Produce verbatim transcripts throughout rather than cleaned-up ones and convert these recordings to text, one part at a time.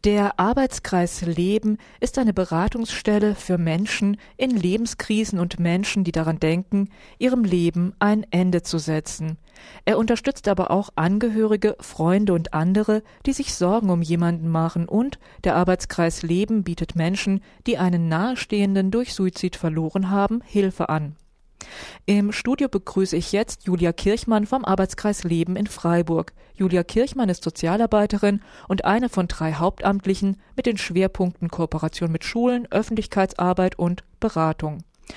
Der Arbeitskreis Leben ist eine Beratungsstelle für Menschen in Lebenskrisen und Menschen, die daran denken, ihrem Leben ein Ende zu setzen. Er unterstützt aber auch Angehörige, Freunde und andere, die sich Sorgen um jemanden machen, und der Arbeitskreis Leben bietet Menschen, die einen Nahestehenden durch Suizid verloren haben, Hilfe an. Im Studio begrüße ich jetzt Julia Kirchmann vom Arbeitskreis Leben in Freiburg. Julia Kirchmann ist Sozialarbeiterin und eine von drei Hauptamtlichen mit den Schwerpunkten Kooperation mit Schulen, Öffentlichkeitsarbeit und Beratung.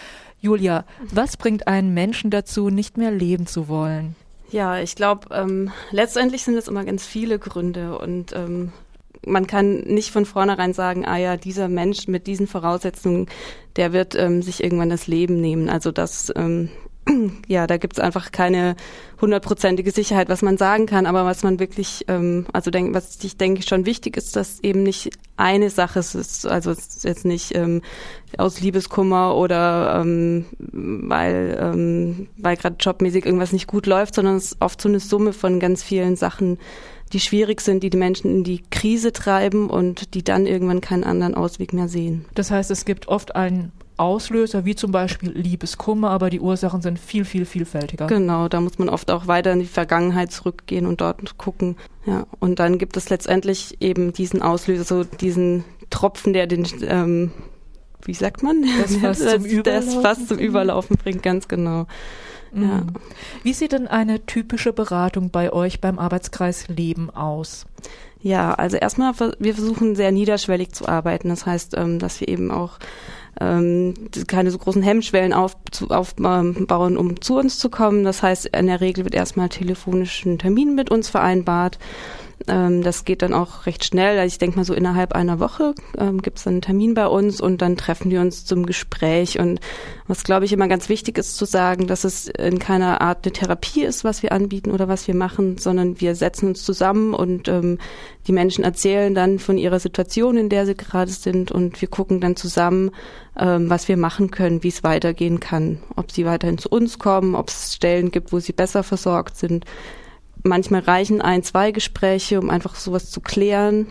Julia, was bringt einen Menschen dazu, nicht mehr leben zu wollen? Ja, ich glaube, ähm, letztendlich sind es immer ganz viele Gründe und ähm, man kann nicht von vornherein sagen, ah ja, dieser Mensch mit diesen Voraussetzungen, der wird ähm, sich irgendwann das Leben nehmen. Also das, ähm, ja, da gibt's einfach keine hundertprozentige Sicherheit, was man sagen kann. Aber was man wirklich, ähm, also denk, was ich denke schon wichtig ist, dass eben nicht eine Sache ist. Also es ist jetzt nicht ähm, aus Liebeskummer oder ähm, weil ähm, weil gerade jobmäßig irgendwas nicht gut läuft, sondern es ist oft so eine Summe von ganz vielen Sachen, die schwierig sind, die die Menschen in die Krise treiben und die dann irgendwann keinen anderen Ausweg mehr sehen. Das heißt, es gibt oft einen Auslöser, wie zum Beispiel Liebeskummer, aber die Ursachen sind viel, viel vielfältiger. Genau, da muss man oft auch weiter in die Vergangenheit zurückgehen und dort gucken. Ja, und dann gibt es letztendlich eben diesen Auslöser, so diesen Tropfen, der den, ähm, wie sagt man? Das Fass zum Überlaufen. Das Fass zum Überlaufen bringt, ganz genau. Ja. Wie sieht denn eine typische Beratung bei euch beim Arbeitskreis Leben aus? Ja, also erstmal, wir versuchen sehr niederschwellig zu arbeiten. Das heißt, dass wir eben auch ähm, keine so großen Hemmschwellen auf, zu, aufbauen, um zu uns zu kommen. Das heißt, in der Regel wird erstmal telefonisch ein Termin mit uns vereinbart. Ähm, das geht dann auch recht schnell. Also ich denke mal so innerhalb einer Woche ähm, gibt es dann einen Termin bei uns und dann treffen wir uns zum Gespräch. Und was, glaube ich, immer ganz wichtig ist zu sagen, dass es in keiner Art eine Therapie ist, was wir anbieten oder was wir machen, sondern wir setzen uns zusammen und ähm, die Menschen erzählen dann von ihrer Situation, in der sie gerade sind, und wir gucken dann zusammen, ähm, was wir machen können, wie es weitergehen kann, ob sie weiterhin zu uns kommen, ob es Stellen gibt, wo sie besser versorgt sind. Manchmal reichen ein, zwei Gespräche, um einfach sowas zu klären.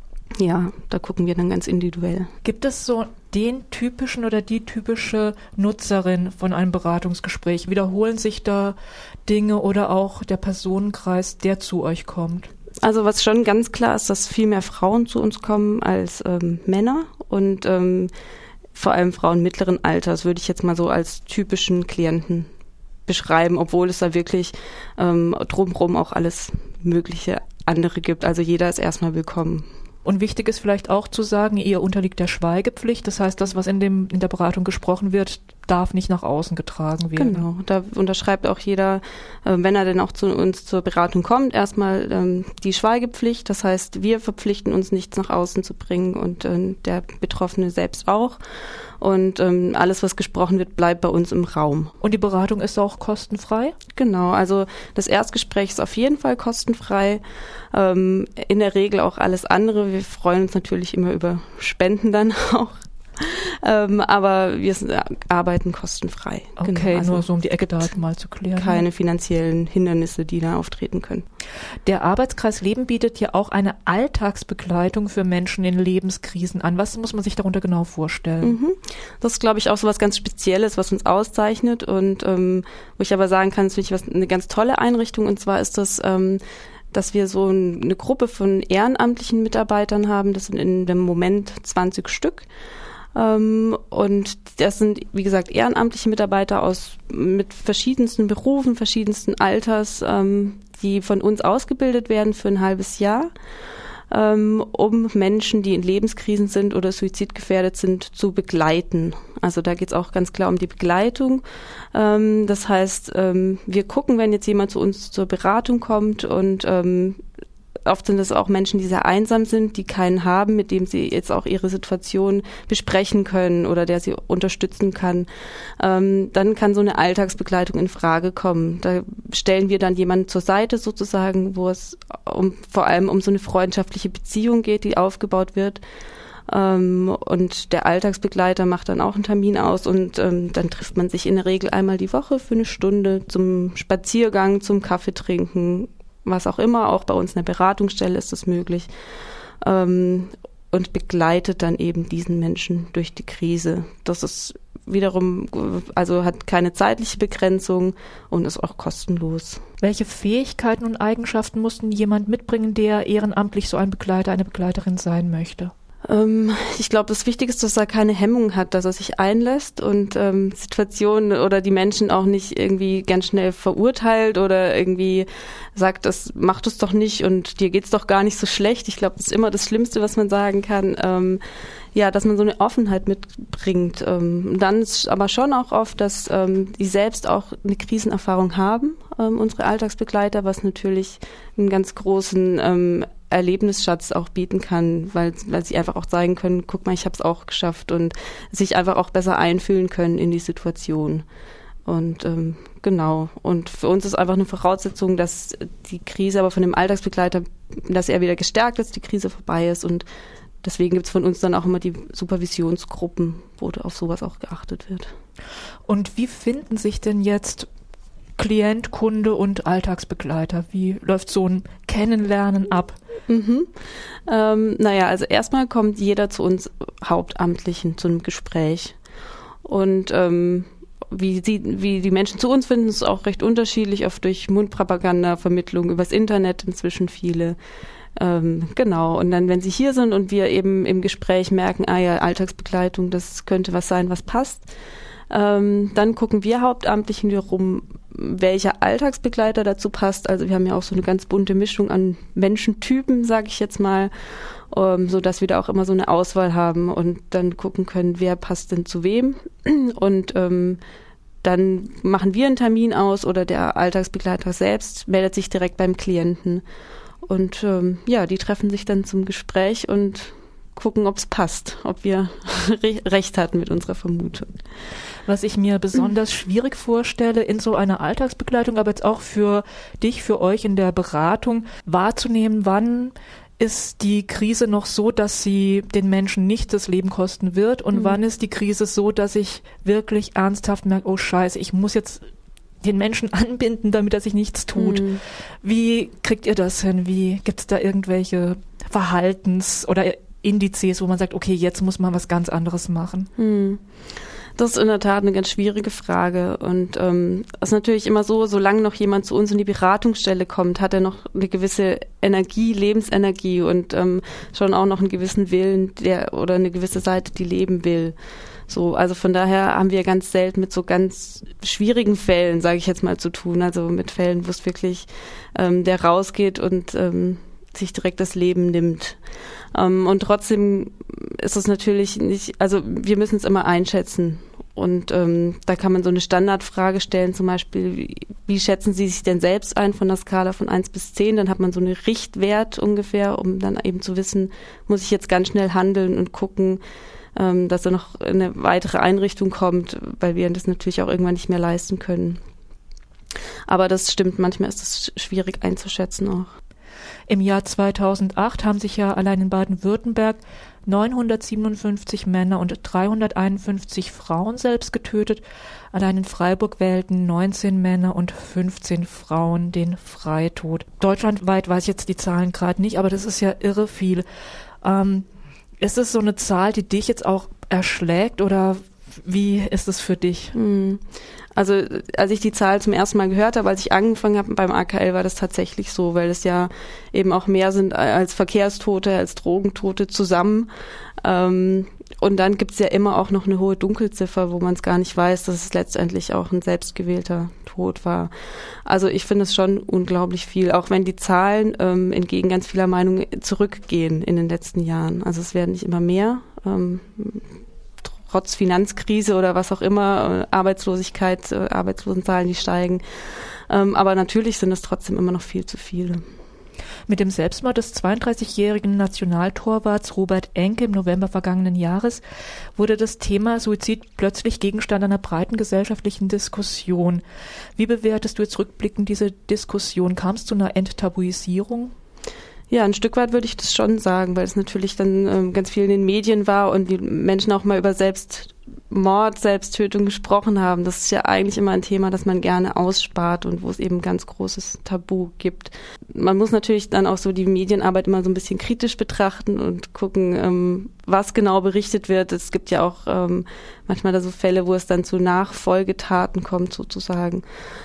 Ja, da gucken wir dann ganz individuell. Gibt es so den typischen oder die typische Nutzerin von einem Beratungsgespräch? Wiederholen sich da Dinge oder auch der Personenkreis, der zu euch kommt? Also was schon ganz klar ist, dass viel mehr Frauen zu uns kommen als ähm, Männer und ähm, vor allem Frauen mittleren Alters würde ich jetzt mal so als typischen Klienten beschreiben, obwohl es da wirklich ähm, drumherum auch alles mögliche andere gibt. Also jeder ist erstmal willkommen. Und wichtig ist vielleicht auch zu sagen, ihr unterliegt der Schweigepflicht. Das heißt, das, was in dem in der Beratung gesprochen wird, darf nicht nach außen getragen werden. Genau, da unterschreibt auch jeder, äh, wenn er denn auch zu uns zur Beratung kommt, erstmal ähm, die Schweigepflicht. Das heißt, wir verpflichten uns, nichts nach außen zu bringen und äh, der Betroffene selbst auch. Und ähm, alles, was gesprochen wird, bleibt bei uns im Raum. Und die Beratung ist auch kostenfrei? Genau, also das Erstgespräch ist auf jeden Fall kostenfrei. Ähm, in der Regel auch alles andere. Wir freuen uns natürlich immer über Spenden dann auch. Ähm, aber wir sind, äh, arbeiten kostenfrei. Okay, genau, also nur so um die Eckdaten mal zu klären. Keine finanziellen Hindernisse, die da auftreten können. Der Arbeitskreis Leben bietet ja auch eine Alltagsbegleitung für Menschen in Lebenskrisen an. Was muss man sich darunter genau vorstellen? Mhm. Das ist, glaube ich, auch so was ganz Spezielles, was uns auszeichnet und ähm, wo ich aber sagen kann, das finde ich was, eine ganz tolle Einrichtung, und zwar ist das ähm, dass wir so eine Gruppe von ehrenamtlichen Mitarbeitern haben. Das sind in dem Moment zwanzig Stück. Ähm, und das sind, wie gesagt, ehrenamtliche Mitarbeiter aus mit verschiedensten Berufen, verschiedensten Alters, ähm, die von uns ausgebildet werden für ein halbes Jahr, ähm, um Menschen, die in Lebenskrisen sind oder suizidgefährdet sind, zu begleiten. Also da geht es auch ganz klar um die Begleitung. Ähm, das heißt, ähm, wir gucken, wenn jetzt jemand zu uns zur Beratung kommt, und ähm, oft sind es auch Menschen, die sehr einsam sind, die keinen haben, mit dem sie jetzt auch ihre Situation besprechen können oder der sie unterstützen kann. Ähm, dann kann so eine Alltagsbegleitung in Frage kommen. Da stellen wir dann jemanden zur Seite sozusagen, wo es um, vor allem um so eine freundschaftliche Beziehung geht, die aufgebaut wird. Ähm, und der Alltagsbegleiter macht dann auch einen Termin aus, und ähm, dann trifft man sich in der Regel einmal die Woche für eine Stunde zum Spaziergang, zum Kaffee trinken, was auch immer. Auch bei uns in der Beratungsstelle ist das möglich. ähm, und begleitet dann eben diesen Menschen durch die Krise. Das ist wiederum, also hat keine zeitliche Begrenzung und ist auch kostenlos. Welche Fähigkeiten und Eigenschaften muss denn jemand mitbringen, der ehrenamtlich so ein Begleiter, eine Begleiterin sein möchte? Ähm, ich glaube, das Wichtige ist, dass er keine Hemmung hat, dass er sich einlässt und ähm, Situationen oder die Menschen auch nicht irgendwie ganz schnell verurteilt oder irgendwie sagt, das macht es doch nicht und dir geht's doch gar nicht so schlecht. Ich glaube, das ist immer das Schlimmste, was man sagen kann. Ähm, ja, dass man so eine Offenheit mitbringt. Ähm, dann ist aber schon auch oft, dass ähm, die selbst auch eine Krisenerfahrung haben, ähm, unsere Alltagsbegleiter, was natürlich einen ganz großen ähm, Erlebnisschatz auch bieten kann, weil, weil sie einfach auch zeigen können, guck mal, ich habe es auch geschafft und sich einfach auch besser einfühlen können in die Situation. Und ähm, genau. Und für uns ist einfach eine Voraussetzung, dass die Krise aber von dem Alltagsbegleiter, dass er wieder gestärkt ist, die Krise vorbei ist. Und deswegen gibt es von uns dann auch immer die Supervisionsgruppen, wo auf sowas auch geachtet wird. Und wie finden sich denn jetzt Klient, Kunde und Alltagsbegleiter? Wie läuft so ein Kennenlernen ab? Mhm. Ähm, naja, also erstmal kommt jeder zu uns Hauptamtlichen zu einem Gespräch. Und ähm, wie, sie, wie die Menschen zu uns finden, ist auch recht unterschiedlich, oft durch Mundpropaganda, Vermittlung übers Internet inzwischen viele. Ähm, genau, und dann, wenn sie hier sind und wir eben im Gespräch merken, ah ja, Alltagsbegleitung, das könnte was sein, was passt, ähm, dann gucken wir Hauptamtlichen rum, welcher Alltagsbegleiter dazu passt. Also wir haben ja auch so eine ganz bunte Mischung an Menschentypen, sage ich jetzt mal, ähm, so dass wir da auch immer so eine Auswahl haben und dann gucken können, wer passt denn zu wem. Und ähm, dann machen wir einen Termin aus oder der Alltagsbegleiter selbst meldet sich direkt beim Klienten. Und ähm, ja, die treffen sich dann zum Gespräch und gucken, ob es passt, ob wir re- recht hatten mit unserer Vermutung. Was ich mir besonders schwierig vorstelle, in so einer Alltagsbegleitung, aber jetzt auch für dich, für euch in der Beratung, wahrzunehmen, wann ist die Krise noch so, dass sie den Menschen nicht das Leben kosten wird und mhm. wann ist die Krise so, dass ich wirklich ernsthaft merke, oh Scheiße, ich muss jetzt den Menschen anbinden, damit er sich nichts tut. Mhm. Wie kriegt ihr das hin? Wie gibt es da irgendwelche Verhaltens- oder Indizes, wo man sagt, okay, jetzt muss man was ganz anderes machen? Mhm. Das ist in der Tat eine ganz schwierige Frage und ähm, es ist natürlich immer so, solange noch jemand zu uns in die Beratungsstelle kommt, hat er noch eine gewisse Energie, Lebensenergie und ähm, schon auch noch einen gewissen Willen, der oder eine gewisse Seite, die leben will. So, also von daher haben wir ganz selten mit so ganz schwierigen Fällen, sage ich jetzt mal, zu tun. Also mit Fällen, wo es wirklich ähm, der rausgeht und ähm, sich direkt das Leben nimmt. Ähm, und trotzdem ist es natürlich nicht, also wir müssen es immer einschätzen. Und ähm, da kann man so eine Standardfrage stellen, zum Beispiel, wie, wie schätzen Sie sich denn selbst ein von der Skala von eins bis zehn? Dann hat man so einen Richtwert ungefähr, um dann eben zu wissen, muss ich jetzt ganz schnell handeln und gucken, ähm, dass er noch in eine weitere Einrichtung kommt, weil wir das natürlich auch irgendwann nicht mehr leisten können. Aber das stimmt, manchmal ist es schwierig einzuschätzen auch. Im Jahr zweitausendacht haben sich ja allein in Baden-Württemberg neunhundertsiebenundfünfzig Männer und dreihunderteinundfünfzig Frauen selbst getötet. Allein in Freiburg wählten neunzehn Männer und fünfzehn Frauen den Freitod. Deutschlandweit weiß ich jetzt die Zahlen gerade nicht, aber das ist ja irre viel. Ähm, ist es so eine Zahl, die dich jetzt auch erschlägt oder wie ist es für dich? Also als ich die Zahl zum ersten Mal gehört habe, als ich angefangen habe beim A K L, war das tatsächlich so, weil es ja eben auch mehr sind als Verkehrstote, als Drogentote zusammen. Ähm, und dann gibt es ja immer auch noch eine hohe Dunkelziffer, wo man es gar nicht weiß, dass es letztendlich auch ein selbstgewählter Tod war. Also ich finde es schon unglaublich viel, auch wenn die Zahlen ähm, entgegen ganz vieler Meinung zurückgehen in den letzten Jahren. Also es werden nicht immer mehr. Ähm, trotz Finanzkrise oder was auch immer, Arbeitslosigkeit, Arbeitslosenzahlen, die steigen. Ähm, aber natürlich sind es trotzdem immer noch viel zu viele. Mit dem Selbstmord des zweiunddreißigjährigen Nationaltorwarts Robert Enke im November vergangenen Jahres wurde das Thema Suizid plötzlich Gegenstand einer breiten gesellschaftlichen Diskussion. Wie bewertest du jetzt rückblickend diese Diskussion? Kam es zu einer Enttabuisierung? Ja, ein Stück weit würde ich das schon sagen, weil es natürlich dann ähm, ganz viel in den Medien war und die Menschen auch mal über Selbstmord, Selbsttötung gesprochen haben. Das ist ja eigentlich immer ein Thema, das man gerne ausspart und wo es eben ganz großes Tabu gibt. Man muss natürlich dann auch so die Medienarbeit immer so ein bisschen kritisch betrachten und gucken, ähm, was genau berichtet wird. Es gibt ja auch ähm, manchmal da so Fälle, wo es dann zu Nachfolgetaten kommt sozusagen.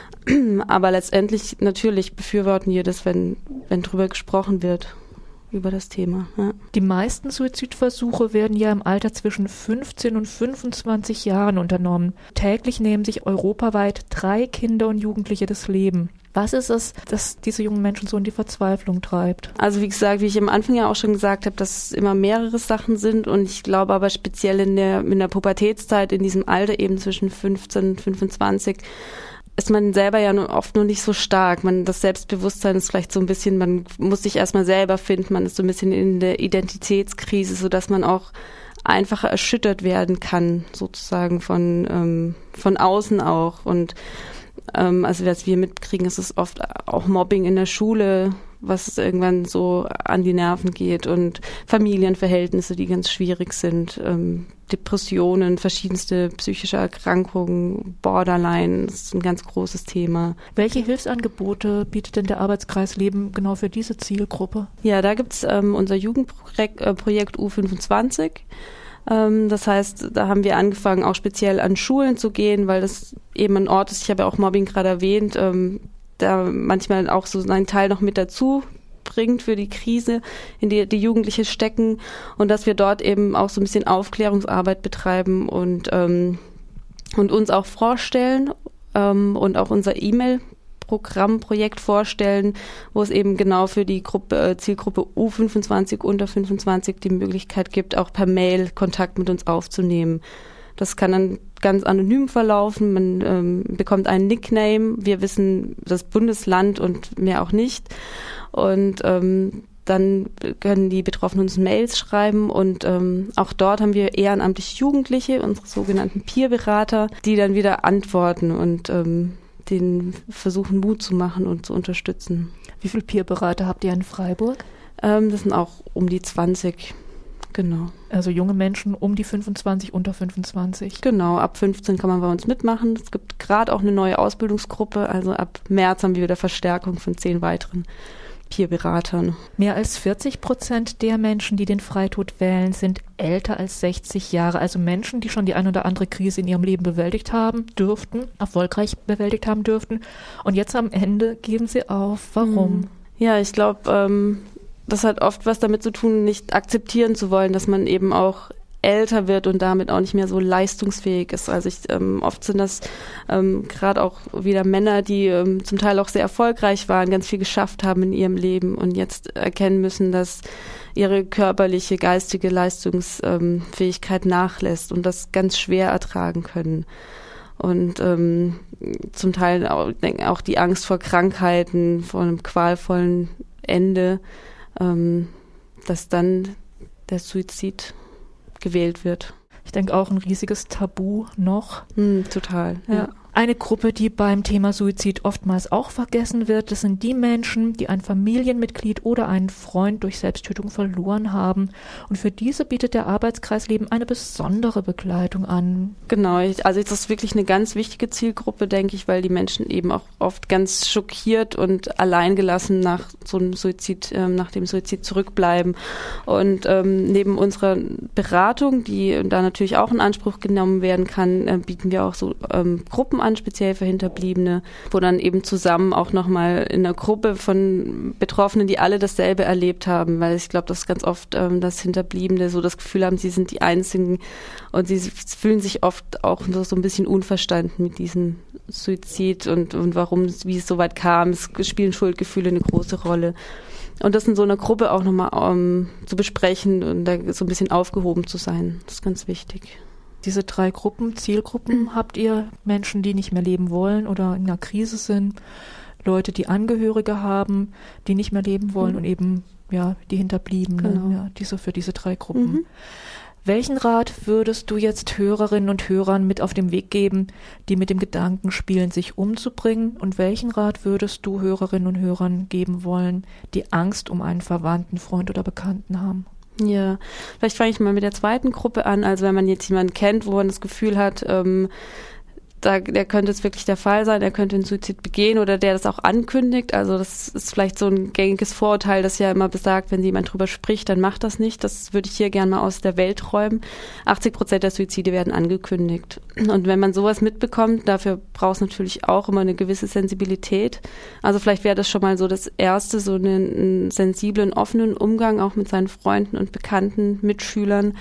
Aber letztendlich natürlich befürworten wir das, wenn, wenn drüber gesprochen wird, über das Thema. Ja. Die meisten Suizidversuche werden ja im Alter zwischen fünfzehn und fünfundzwanzig Jahren unternommen. Täglich nehmen sich europaweit drei Kinder und Jugendliche das Leben. Was ist es, das diese jungen Menschen so in die Verzweiflung treibt? Also wie gesagt, wie ich am Anfang ja auch schon gesagt habe, dass es immer mehrere Sachen sind und ich glaube aber speziell in der, in der Pubertätszeit, in diesem Alter eben zwischen fünfzehn und fünfundzwanzig, ist man selber ja oft nur nicht so stark. Man, das Selbstbewusstsein ist vielleicht so ein bisschen, man muss sich erstmal selber finden, man ist so ein bisschen in der Identitätskrise, sodass man auch einfacher erschüttert werden kann, sozusagen von, ähm, von außen auch. Und ähm, also was wir mitkriegen, ist es oft auch Mobbing in der Schule, was irgendwann so an die Nerven geht und Familienverhältnisse, die ganz schwierig sind, ähm, Depressionen, verschiedenste psychische Erkrankungen, Borderline, das ist ein ganz großes Thema. Welche Hilfsangebote bietet denn der Arbeitskreis Leben genau für diese Zielgruppe? Ja, da gibt's ähm, unser Jugendprojekt äh, Projekt U fünfundzwanzig. Ähm, das heißt, da haben wir angefangen, auch speziell an Schulen zu gehen, weil das eben ein Ort ist, ich habe ja auch Mobbing gerade erwähnt, ähm, da manchmal auch so seinen Teil noch mit dazu bringt für die Krise, in die die Jugendliche stecken und dass wir dort eben auch so ein bisschen Aufklärungsarbeit betreiben und ähm, und uns auch vorstellen ähm, und auch unser E-Mail-Programmprojekt vorstellen, wo es eben genau für die Gruppe, äh, Zielgruppe U fünfundzwanzig, unter fünfundzwanzig die Möglichkeit gibt, auch per Mail Kontakt mit uns aufzunehmen. Das kann dann ganz anonym verlaufen. Man ähm, bekommt einen Nickname. Wir wissen das Bundesland und mehr auch nicht. Und ähm, dann können die Betroffenen uns Mails schreiben. Und ähm, auch dort haben wir ehrenamtliche Jugendliche, unsere sogenannten Peerberater, die dann wieder antworten und ähm, den versuchen, Mut zu machen und zu unterstützen. Wie viele Peerberater habt ihr in Freiburg? Ähm, das sind auch um die zwanzig. Genau. Also junge Menschen um die fünfundzwanzig, unter fünfundzwanzig. Genau, ab fünfzehn kann man bei uns mitmachen. Es gibt gerade auch eine neue Ausbildungsgruppe. Also ab März haben wir wieder Verstärkung von zehn weiteren Peerberatern. Mehr als vierzig Prozent der Menschen, die den Freitod wählen, sind älter als sechzig Jahre. Also Menschen, die schon die ein oder andere Krise in ihrem Leben bewältigt haben dürften, erfolgreich bewältigt haben dürften. Und jetzt am Ende geben sie auf. Warum? Ja, ich glaube, ähm, das hat oft was damit zu tun, nicht akzeptieren zu wollen, dass man eben auch älter wird und damit auch nicht mehr so leistungsfähig ist. Also ich, ähm, oft sind das ähm, gerade auch wieder Männer, die ähm, zum Teil auch sehr erfolgreich waren, ganz viel geschafft haben in ihrem Leben und jetzt erkennen müssen, dass ihre körperliche, geistige Leistungsfähigkeit ähm, nachlässt und das ganz schwer ertragen können. Und ähm, zum Teil auch, auch die Angst vor Krankheiten, vor einem qualvollen Ende, ähm, dass dann der Suizid gewählt wird. Ich denke auch ein riesiges Tabu noch. Hm, total, ja. ja. Eine Gruppe, die beim Thema Suizid oftmals auch vergessen wird, das sind die Menschen, die ein Familienmitglied oder einen Freund durch Selbsttötung verloren haben. Und für diese bietet der Arbeitskreis Leben eine besondere Begleitung an. Genau, also das ist wirklich eine ganz wichtige Zielgruppe, denke ich, weil die Menschen eben auch oft ganz schockiert und alleingelassen nach so einem Suizid, äh, nach dem Suizid zurückbleiben. Und ähm, neben unserer Beratung, die da natürlich auch in Anspruch genommen werden kann, äh, bieten wir auch so ähm, Gruppen an, speziell für Hinterbliebene, wo dann eben zusammen auch nochmal in einer Gruppe von Betroffenen, die alle dasselbe erlebt haben, weil ich glaube, dass ganz oft, ähm, dass Hinterbliebene so das Gefühl haben, sie sind die Einzigen und sie fühlen sich oft auch so ein bisschen unverstanden mit diesem Suizid und, und warum, wie es so weit kam. Es spielen Schuldgefühle eine große Rolle. Und das in so einer Gruppe auch nochmal um, zu besprechen und da so ein bisschen aufgehoben zu sein, das ist ganz wichtig. Diese drei Gruppen, Zielgruppen, mhm. habt ihr Menschen, die nicht mehr leben wollen oder in einer Krise sind, Leute, die Angehörige haben, die nicht mehr leben wollen mhm. und eben ja die Hinterbliebenen, genau. ja, diese für diese drei Gruppen. Mhm. Welchen Rat würdest du jetzt Hörerinnen und Hörern mit auf den Weg geben, die mit dem Gedanken spielen, sich umzubringen? Und welchen Rat würdest du Hörerinnen und Hörern geben wollen, die Angst um einen Verwandten, Freund oder Bekannten haben? Ja, vielleicht fange ich mal mit der zweiten Gruppe an. Also wenn man jetzt jemanden kennt, wo man das Gefühl hat, ähm, da, der könnte es wirklich der Fall sein, er könnte einen Suizid begehen oder der das auch ankündigt. Also das ist vielleicht so ein gängiges Vorurteil, das ja immer besagt, wenn jemand drüber spricht, dann macht das nicht. Das würde ich hier gerne mal aus der Welt räumen. achtzig Prozent der Suizide werden angekündigt. Und wenn man sowas mitbekommt, dafür braucht es natürlich auch immer eine gewisse Sensibilität. Also vielleicht wäre das schon mal so das Erste, so einen, einen sensiblen, offenen Umgang auch mit seinen Freunden und Bekannten, Mitschülern,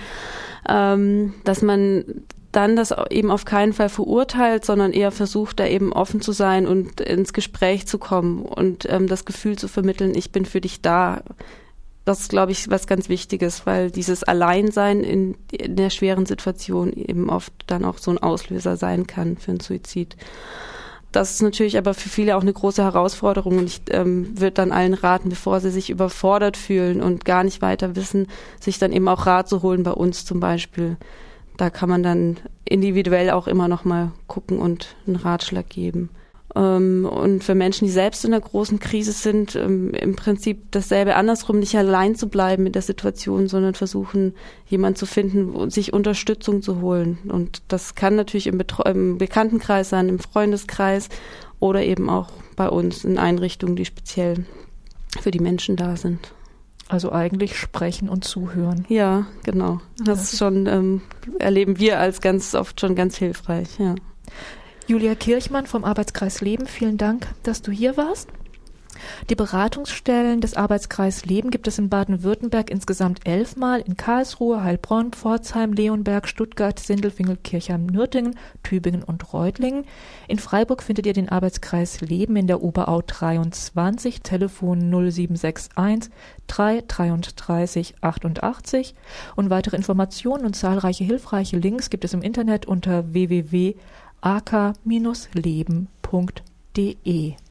ähm, dass man dann das eben auf keinen Fall verurteilt, sondern eher versucht, da eben offen zu sein und ins Gespräch zu kommen und ähm, das Gefühl zu vermitteln, ich bin für dich da. Das ist, glaube ich, was ganz Wichtiges, weil dieses Alleinsein in, in der schweren Situation eben oft dann auch so ein Auslöser sein kann für einen Suizid. Das ist natürlich aber für viele auch eine große Herausforderung und ich ähm, würde dann allen raten, bevor sie sich überfordert fühlen und gar nicht weiter wissen, sich dann eben auch Rat zu holen bei uns zum Beispiel. Da kann man dann individuell auch immer noch mal gucken und einen Ratschlag geben. Ähm, und für Menschen, die selbst in einer großen Krise sind, ähm, im Prinzip dasselbe andersrum, nicht allein zu bleiben mit der Situation, sondern versuchen, jemanden zu finden, sich Unterstützung zu holen. Und das kann natürlich im, Betro- im Bekanntenkreis sein, im Freundeskreis oder eben auch bei uns in Einrichtungen, die speziell für die Menschen da sind. Also eigentlich sprechen und zuhören. Ja, genau. Das ist schon, ähm, erleben wir als ganz oft schon ganz hilfreich, ja. Julia Kirchmann vom Arbeitskreis Leben, vielen Dank, dass du hier warst. Die Beratungsstellen des Arbeitskreis Leben gibt es in Baden-Württemberg insgesamt elfmal, in Karlsruhe, Heilbronn, Pforzheim, Leonberg, Stuttgart, Sindelfingen, Kirchheim, Nürtingen, Tübingen und Reutlingen. In Freiburg findet ihr den Arbeitskreis Leben in der Oberau dreiundzwanzig, Telefon null sieben sechs eins drei dreiunddreißig achtundachtzig. Und weitere Informationen und zahlreiche hilfreiche Links gibt es im Internet unter w w w punkt a k Bindestrich leben punkt d e.